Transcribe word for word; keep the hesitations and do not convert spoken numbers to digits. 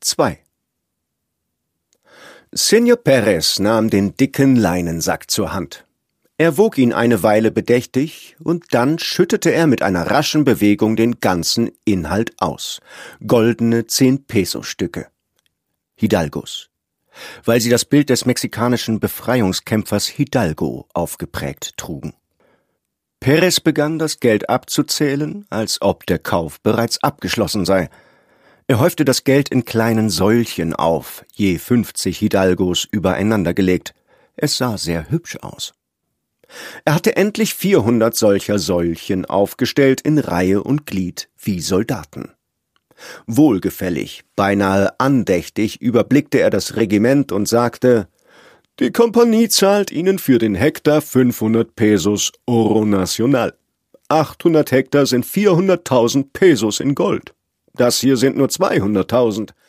zwei. Señor Perez nahm den dicken Leinensack zur Hand. Er wog ihn eine Weile bedächtig, und dann schüttete er mit einer raschen Bewegung den ganzen Inhalt aus. Goldene Zehn-Peso-Stücke. Hidalgos. Weil sie das Bild des mexikanischen Befreiungskämpfers Hidalgo aufgeprägt trugen. Perez begann, das Geld abzuzählen, als ob der Kauf bereits abgeschlossen sei. Er häufte das Geld in kleinen Säulchen auf, je fünfzig Hidalgos übereinander gelegt. Es sah sehr hübsch aus. Er hatte endlich vierhundert solcher Säulchen aufgestellt in Reihe und Glied wie Soldaten. Wohlgefällig, beinahe andächtig überblickte er das Regiment und sagte: »Die Kompanie zahlt Ihnen für den Hektar fünfhundert Pesos Oro Nacional. achthundert Hektar sind vierhunderttausend Pesos in Gold. Das hier sind nur zweihunderttausend.